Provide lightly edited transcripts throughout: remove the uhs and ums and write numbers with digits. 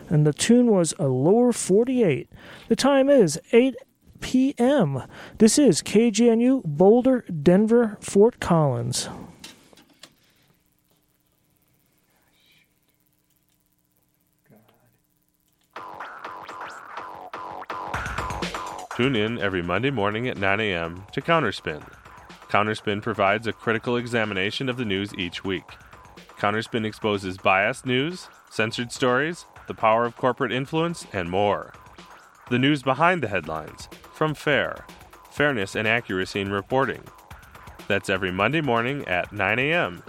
and the tune was a Lower 48. The time is 8 p.m. This is KGNU, Boulder, Denver, Fort Collins. Tune in every Monday morning at 9 a.m. to Counterspin. Counterspin provides a critical examination of the news each week. Counterspin exposes biased news, censored stories, the power of corporate influence, and more. The news behind the headlines, from fairness and accuracy in reporting. That's every Monday morning at 9 a.m.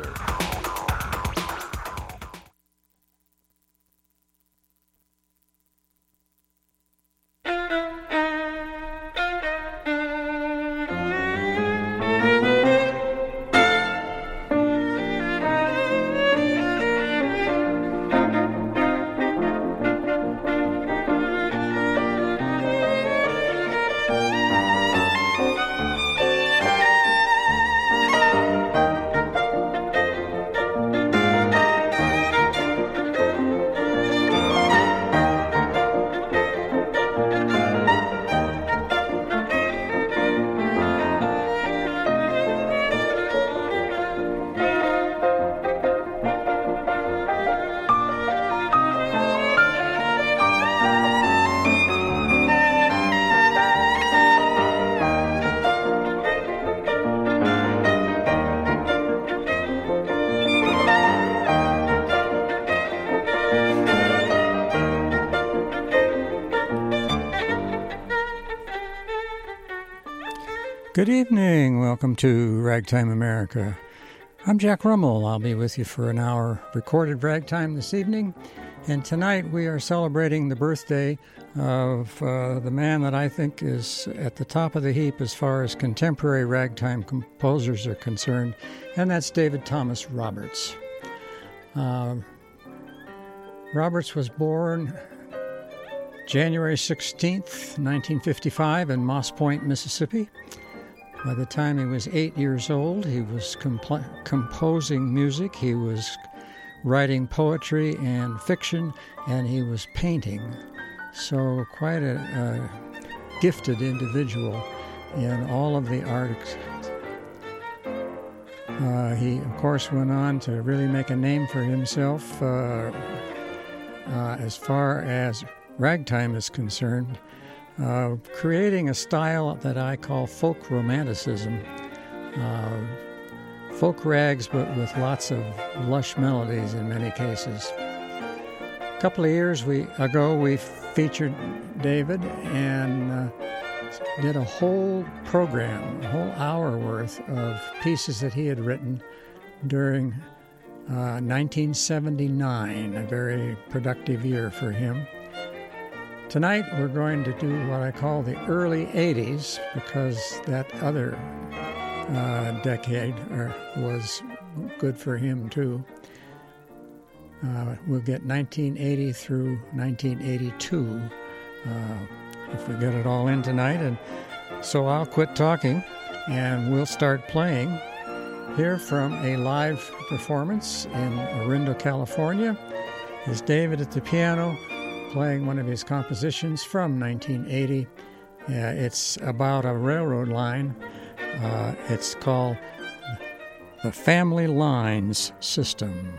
Good evening. Welcome to Ragtime America. I'm Jack Rummel. I'll be with you for an hour recorded ragtime this evening. And tonight we are celebrating the birthday of the man that I think is at the top of the heap as far as contemporary ragtime composers are concerned, and that's David Thomas Roberts. Roberts was born January 16th, 1955 in Moss Point, Mississippi. By the time he was 8 years old, he was composing music, he was writing poetry and fiction, and he was painting. So quite a gifted individual in all of the arts. He, of course, went on to really make a name for himself as far as ragtime is concerned. Creating a style that I call folk romanticism, folk rags, but with lots of lush melodies in many cases. A couple of years ago, we featured David and did a whole program, a whole hour worth of pieces that he had written during 1979, a very productive year for him. Tonight we're going to do what I call the early 80s, because that other decade was good for him too. We'll get 1980 through 1982 if we get it all in tonight. And so I'll quit talking and we'll start playing. Here from a live performance in Orinda, California, is David at the piano, playing one of his compositions from 1980. It's about a railroad line. It's called the Family Lines System.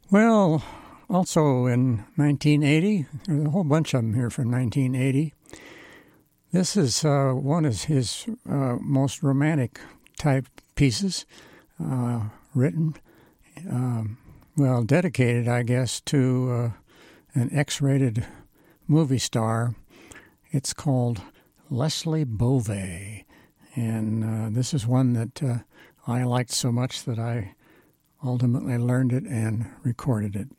Well, also in 1980, there's a whole bunch of them here from 1980. This is one of his most romantic type pieces, written, dedicated, I guess, to an X-rated movie star. It's called Leslie Beauvais, and this is one that I liked so much that I ultimately learned it and recorded it.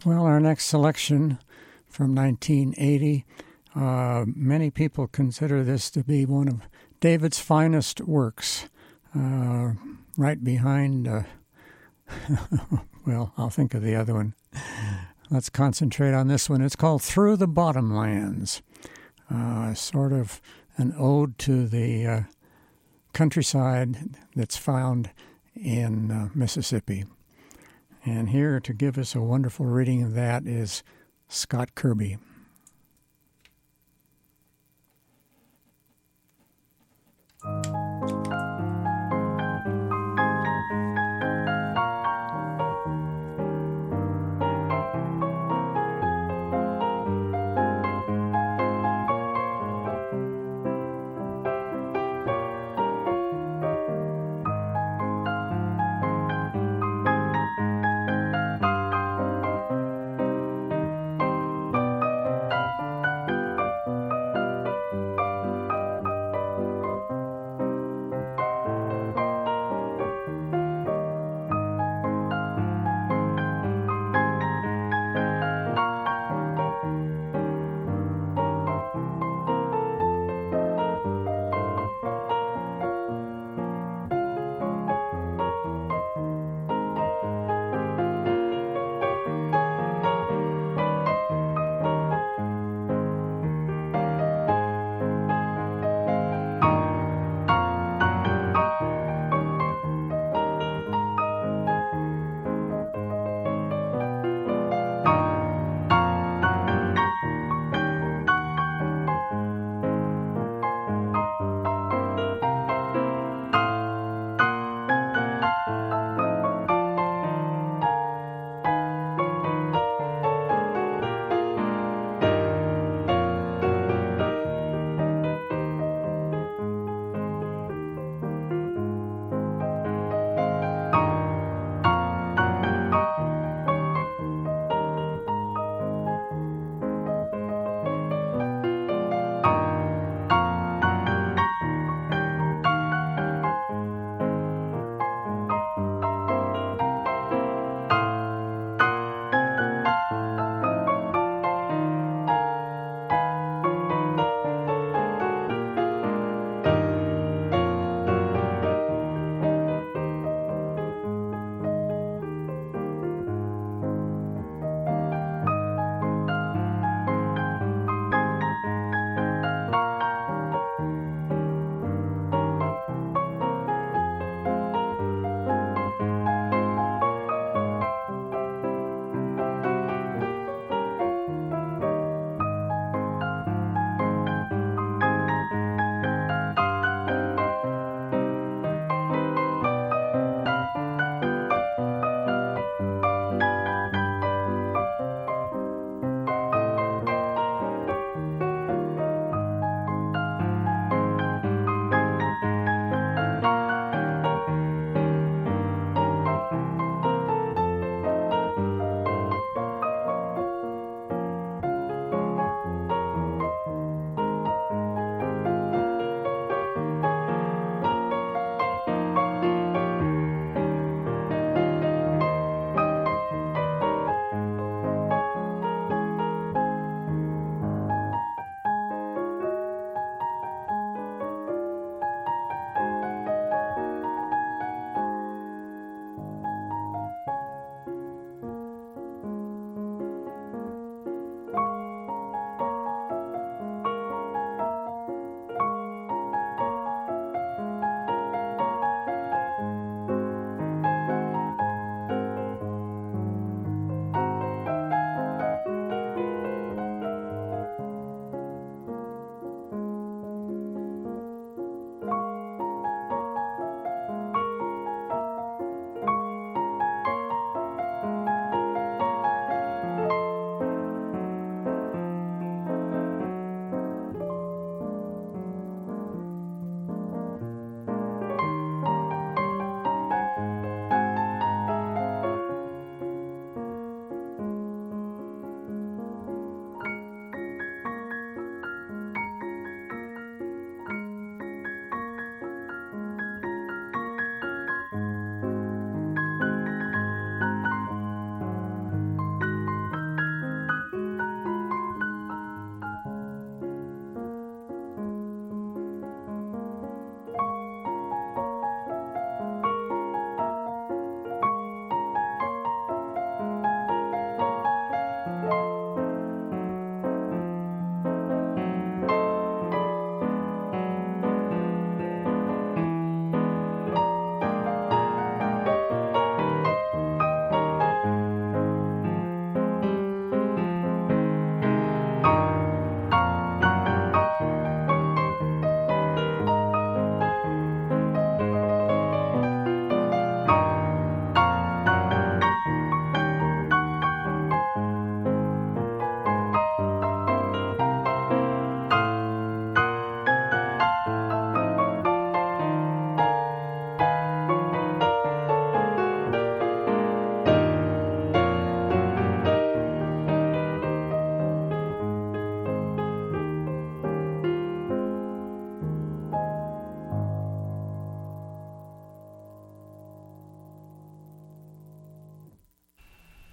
Well, our next selection from 1980, many people consider this to be one of David's finest works, right behind, well, I'll think of the other one. Let's concentrate on this one. It's called Through the Bottomlands, sort of an ode to the countryside that's found in Mississippi. And here to give us a wonderful reading of that is Scott Kirby.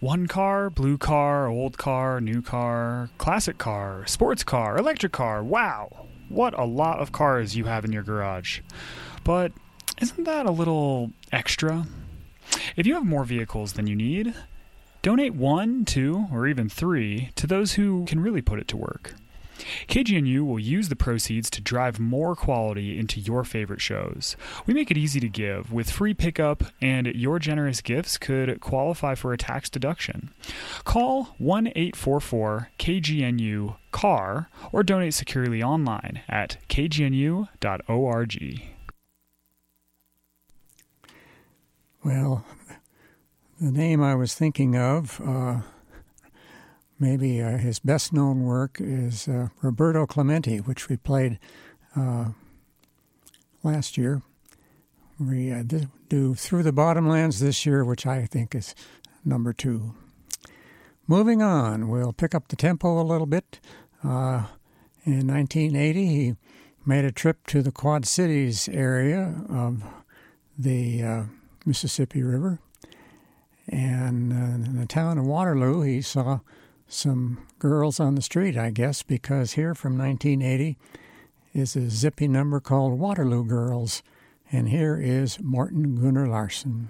One car, blue car, old car, new car, classic car, sports car, electric car. Wow, what a lot of cars you have in your garage. But isn't that a little extra? If you have more vehicles than you need, donate 1, 2, or even 3 to those who can really put it to work. KGNU will use the proceeds to drive more quality into your favorite shows. We make it easy to give with free pickup, and your generous gifts could qualify for a tax deduction. Call 1-844-KGNU-CAR or donate securely online at kgnu.org. Well, the name I was thinking of, maybe his best-known work is Roberto Clemente, which we played last year. We do Through the Bottomlands this year, which I think is number 2. Moving on, we'll pick up the tempo a little bit. In 1980, he made a trip to the Quad Cities area of the Mississippi River. And in the town of Waterloo, he saw some girls on the street, I guess, because here from 1980 is a zippy number called Waterloo Girls. And here is Morten Gunnar Larsen.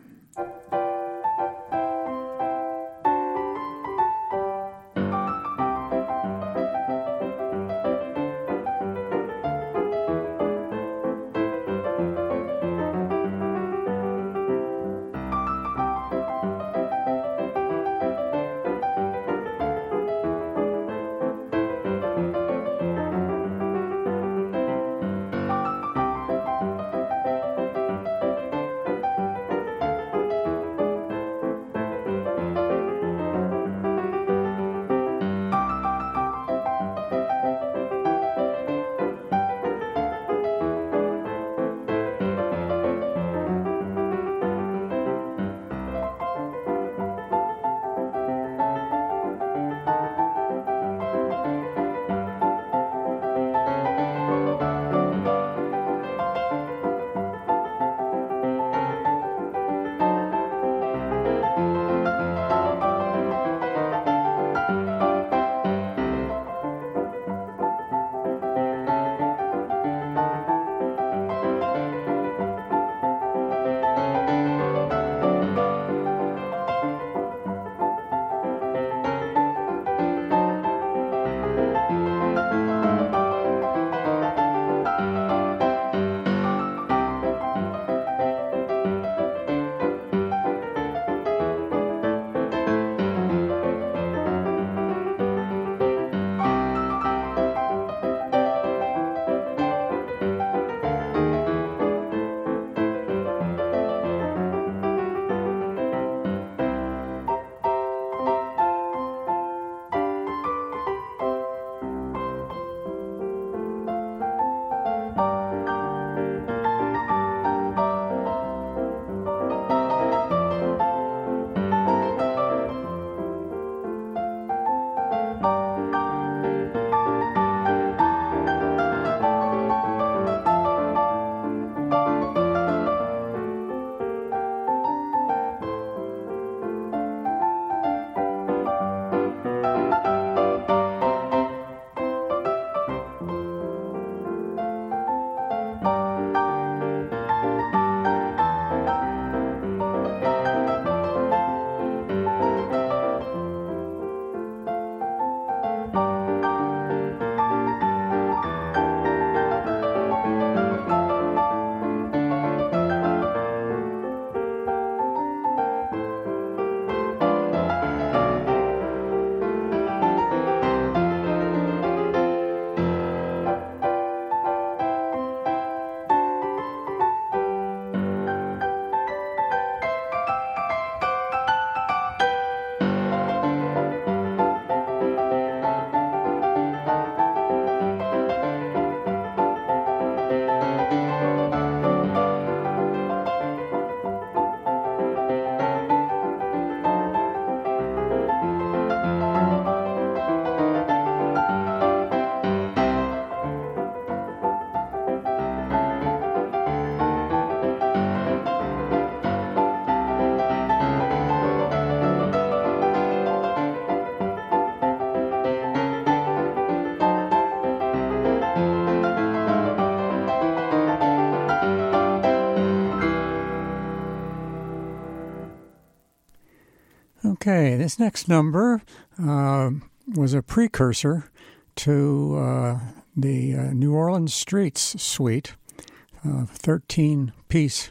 Okay, this next number was a precursor to the New Orleans Streets suite, 13-piece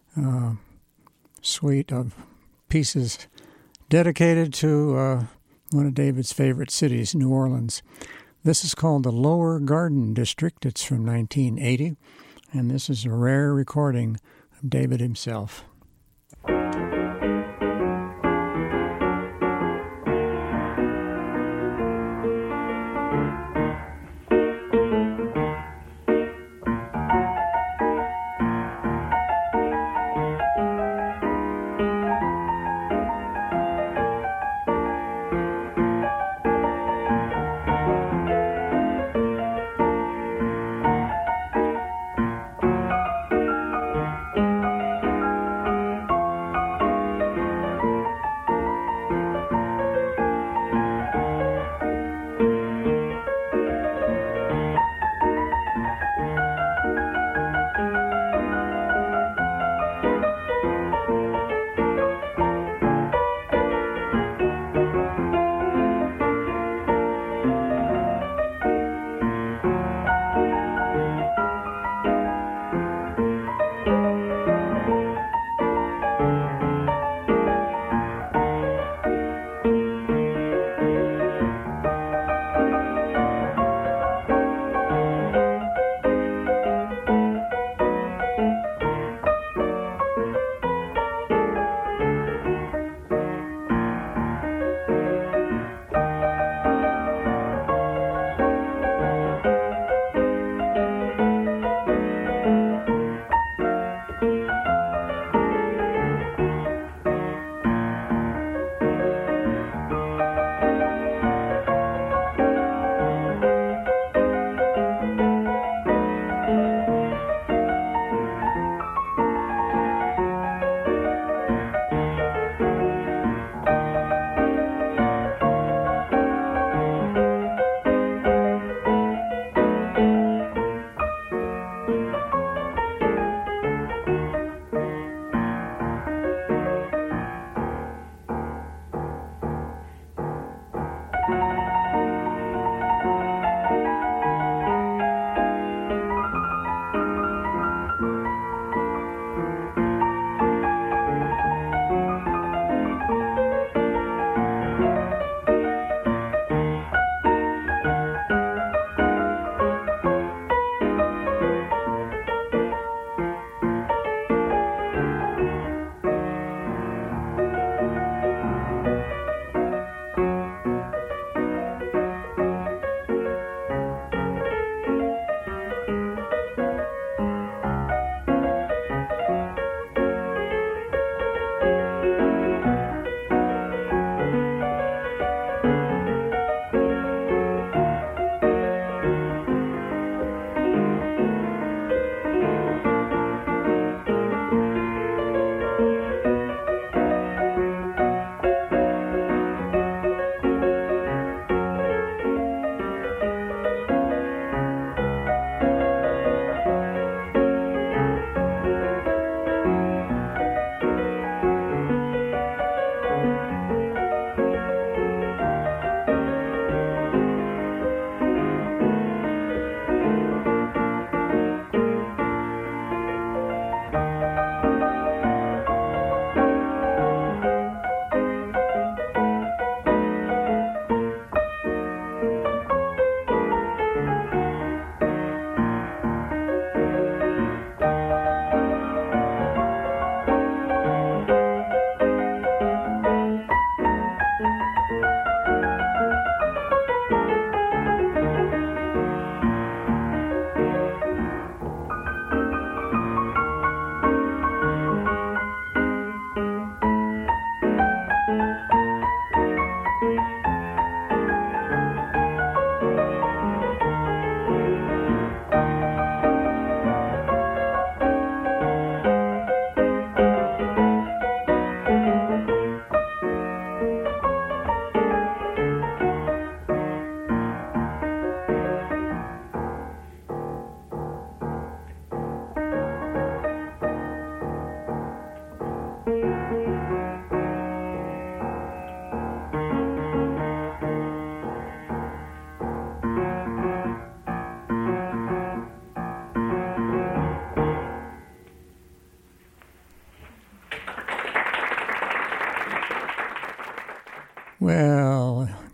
suite of pieces dedicated to one of David's favorite cities, New Orleans. This is called the Lower Garden District. It's from 1980, and this is a rare recording of David himself.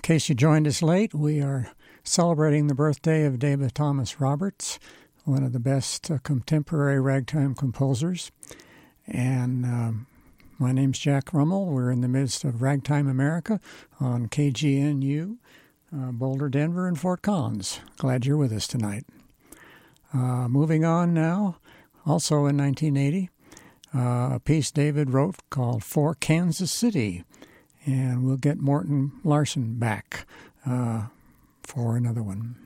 case you joined us late, we are celebrating the birthday of David Thomas Roberts, one of the best contemporary ragtime composers. And my name's Jack Rummel. We're in the midst of Ragtime America on KGNU, Boulder, Denver, and Fort Collins. Glad you're with us tonight. Moving on now, also in 1980, a piece David wrote called For Kansas City. And we'll get Morton Larson back for another one.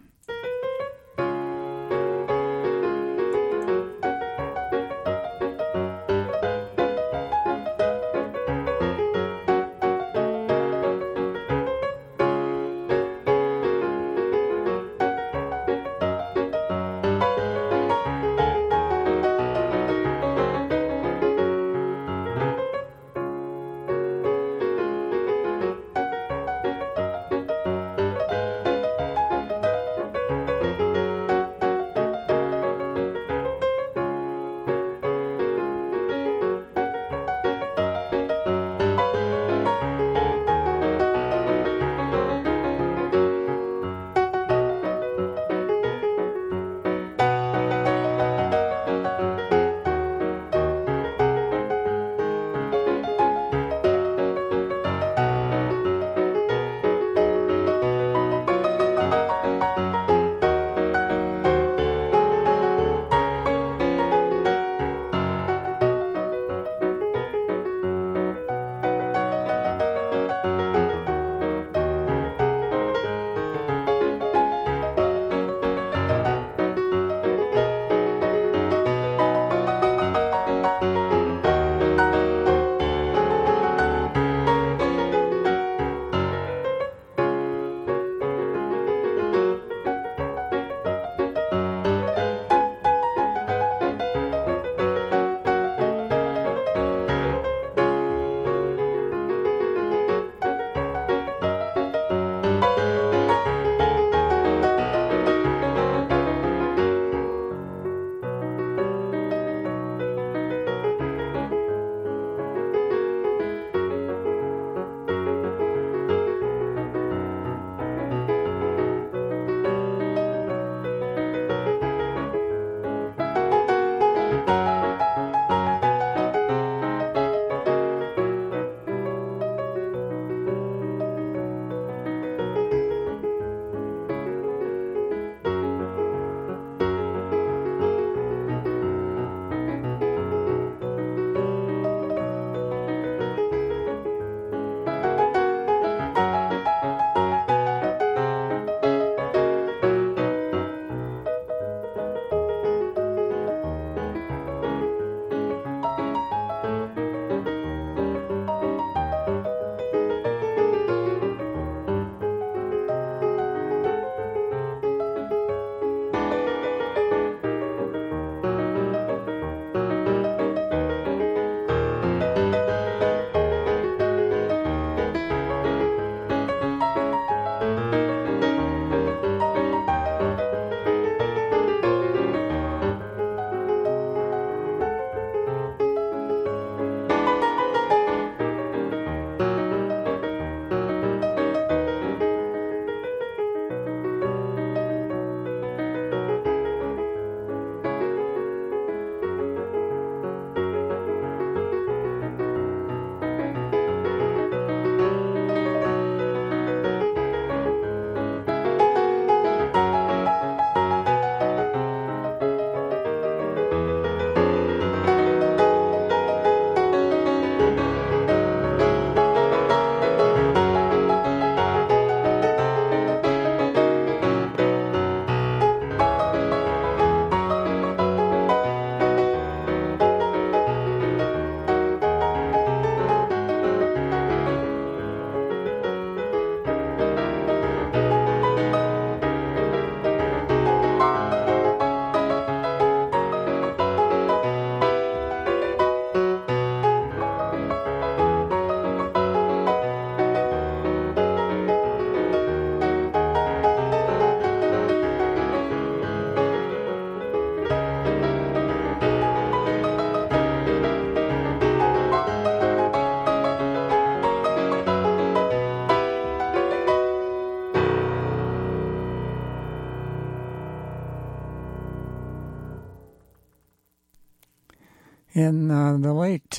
In the late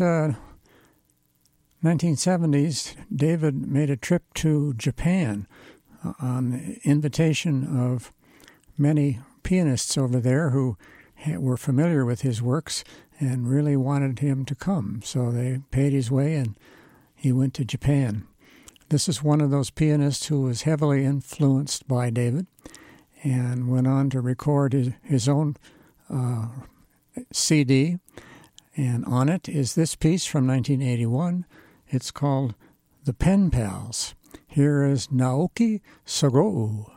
1970s, David made a trip to Japan on the invitation of many pianists over there who were familiar with his works and really wanted him to come. So they paid his way and he went to Japan. This is one of those pianists who was heavily influenced by David and went on to record his own CD. And on it is this piece from 1981. It's called The Pen Pals. Here is Naoki Sugou.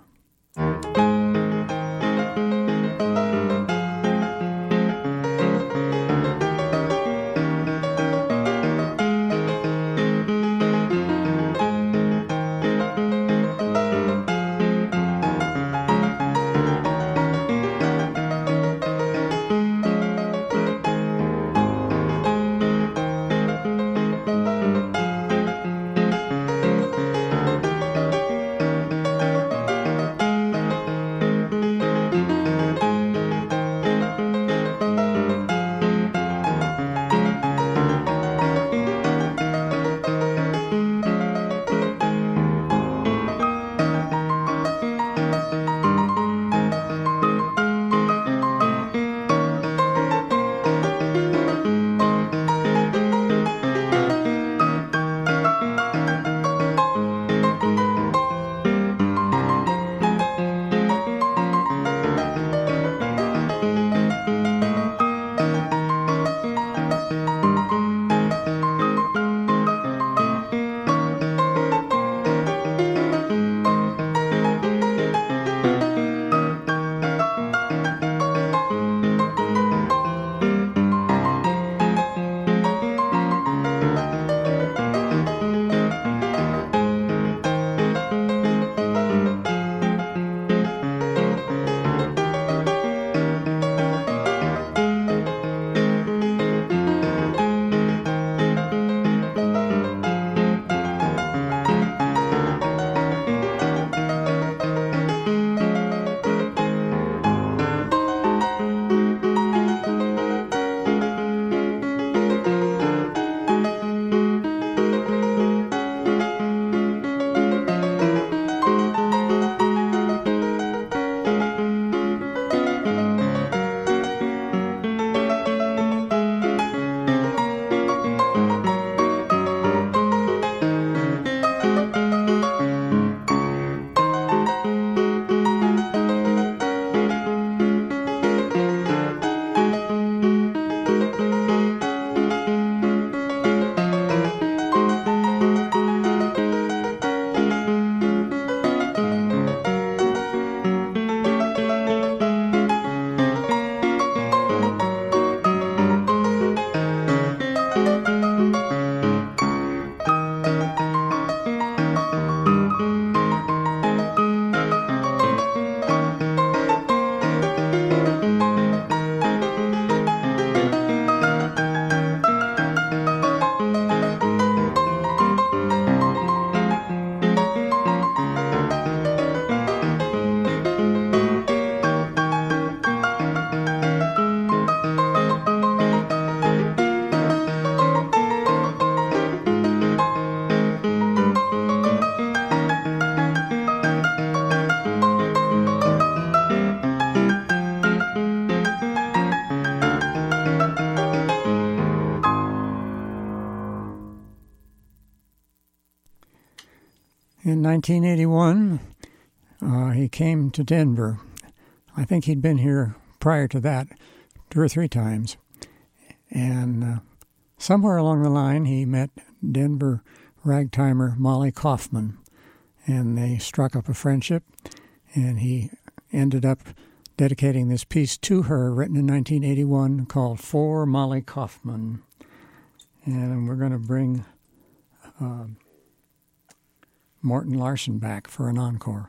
In 1981, he came to Denver. I think he'd been here prior to that 2 or 3 times. And somewhere along the line, he met Denver ragtimer Molly Kaufman, and they struck up a friendship, and he ended up dedicating this piece to her, written in 1981, called For Molly Kaufman. And we're going to bring Morton Larson back for an encore.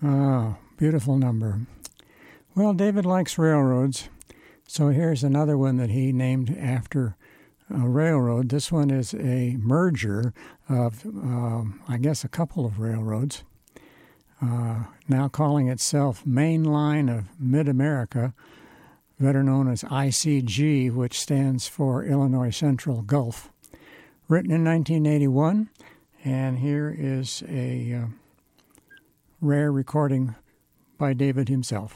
Oh, beautiful number. Well, David likes railroads, so here's another one that he named after a railroad. This one is a merger of, I guess, a couple of railroads, now calling itself Main Line of Mid-America, better known as ICG, which stands for Illinois Central Gulf. Written in 1981, and here is a rare recording by David himself.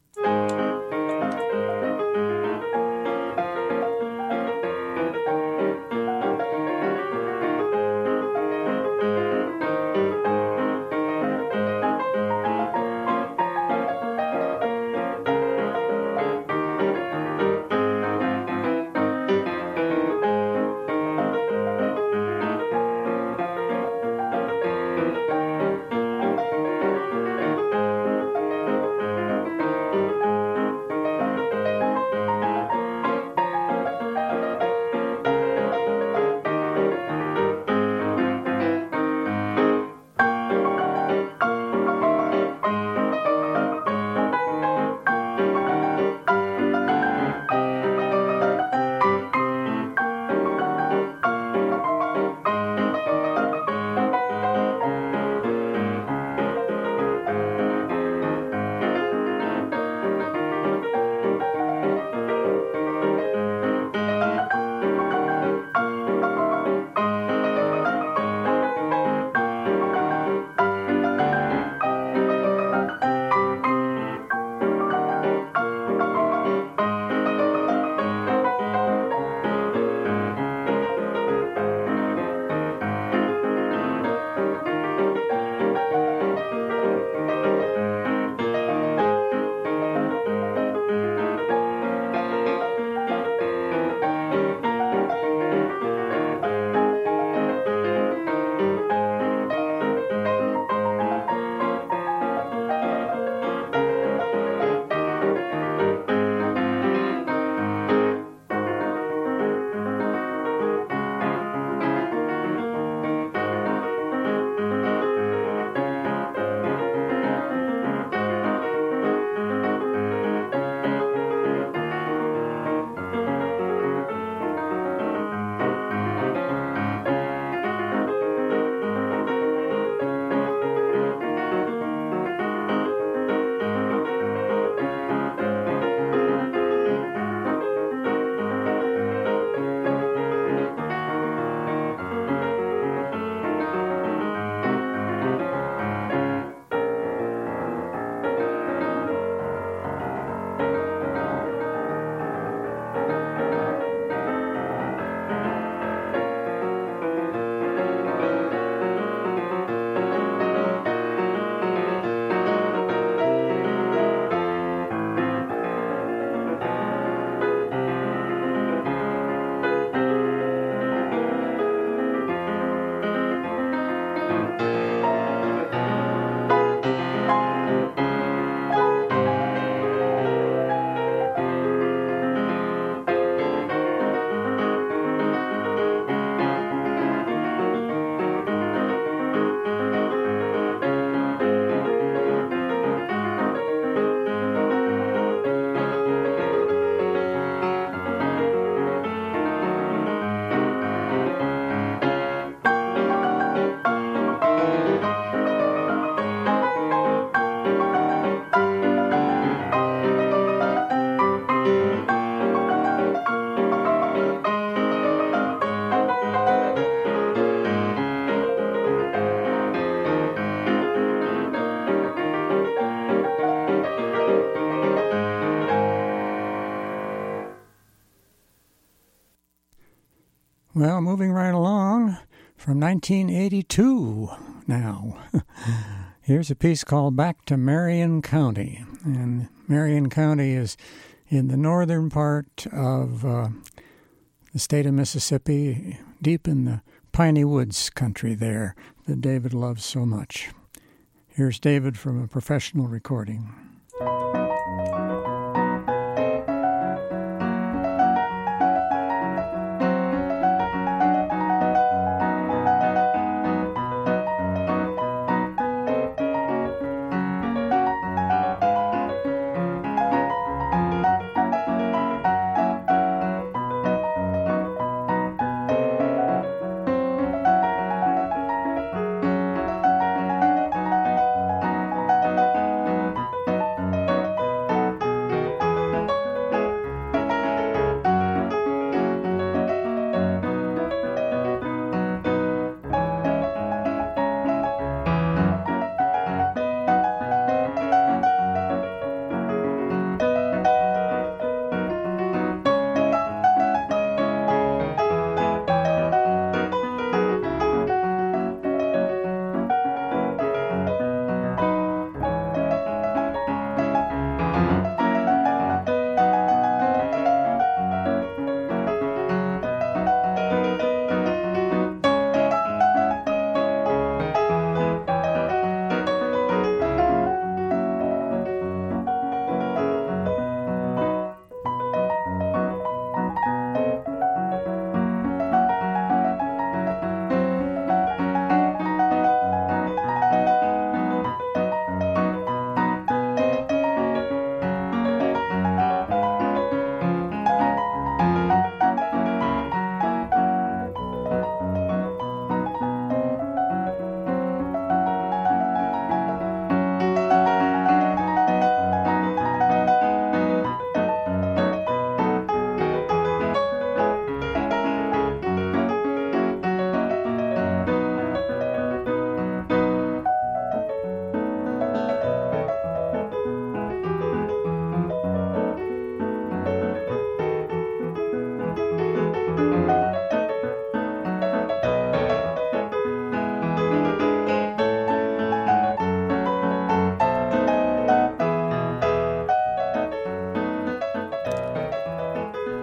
Well, moving right along from 1982 now. Here's a piece called Back to Marion County. And Marion County is in the northern part of the state of Mississippi, deep in the piney woods country there that David loves so much. Here's David from a professional recording.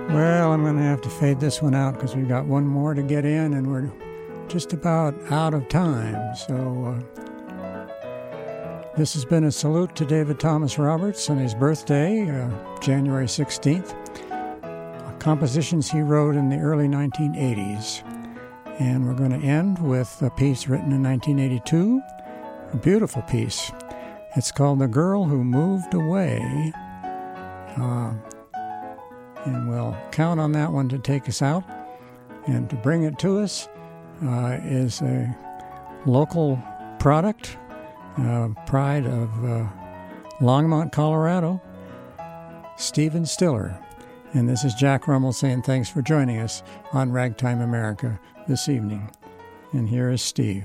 Well, I'm going to have to fade this one out because we've got one more to get in, and we're just about out of time. So this has been a salute to David Thomas Roberts on his birthday, January 16th. Compositions he wrote in the early 1980s. And we're going to end with a piece written in 1982, a beautiful piece. It's called The Girl Who Moved Away. And we'll count on that one to take us out. And to bring it to us is a local product, pride of Longmont, Colorado, Stephen Stiller. And this is Jack Rummel saying thanks for joining us on Ragtime America this evening. And here is Steve.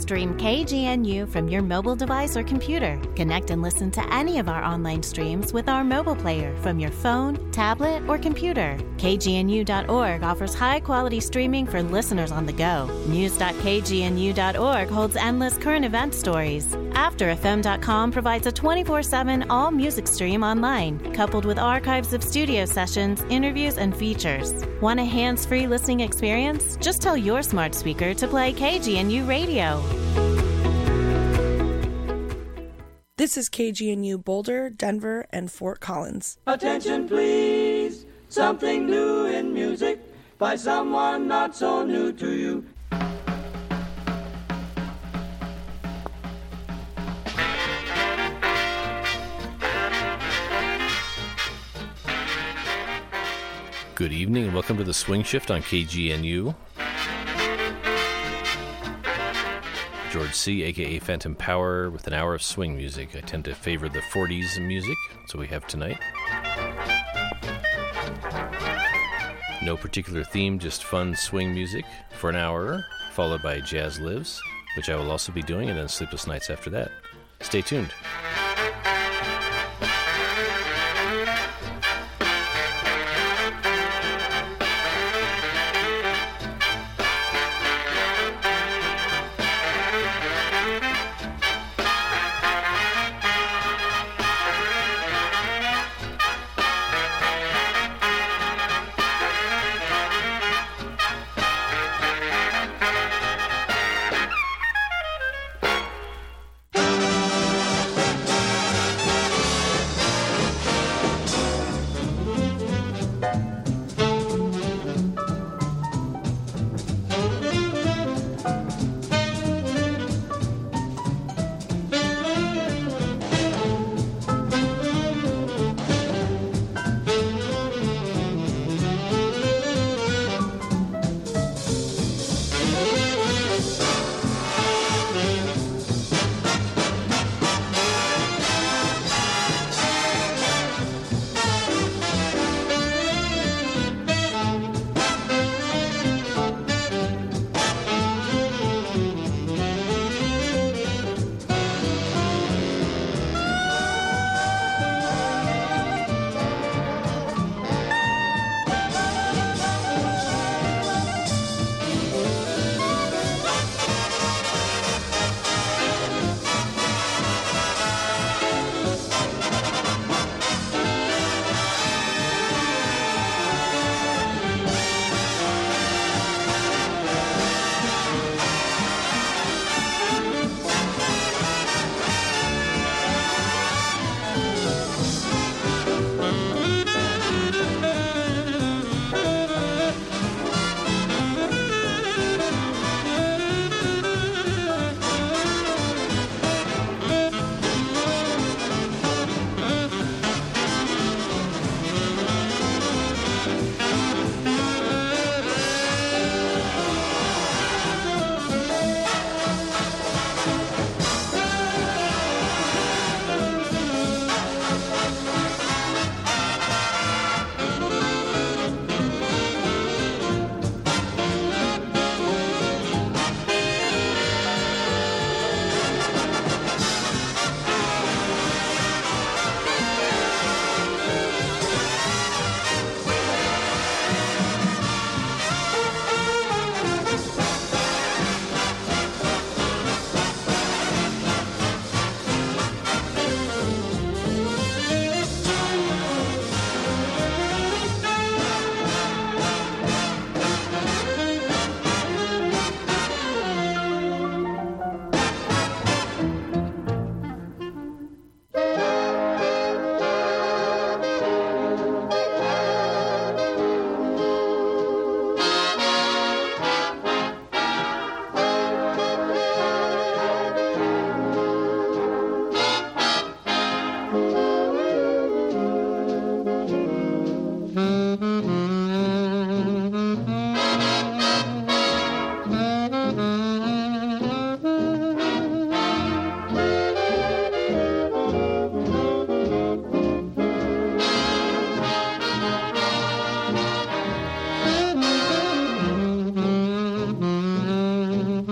Stream KGNU from your mobile device or computer. Connect and listen to any of our online streams with our mobile player from your phone, tablet, or computer. KGNU.org offers high-quality streaming for listeners on the go. News.kgnu.org holds endless current event stories. AfterFM.com provides a 24/7 all-music stream online, coupled with archives of studio sessions, interviews, and features. Want a hands-free listening experience? Just tell your smart speaker to play KGNU Radio. This is KGNU Boulder, Denver, and Fort Collins. Attention please, something new in music by someone not so new to you. Good evening and welcome to the Swing Shift on KGNU. George C., a.k.a. Phantom Power, with an hour of swing music. I tend to favor the 40s music, that's what we have tonight. No particular theme, just fun swing music for an hour, followed by Jazz Lives, which I will also be doing, and then Sleepless Nights after that. Stay tuned.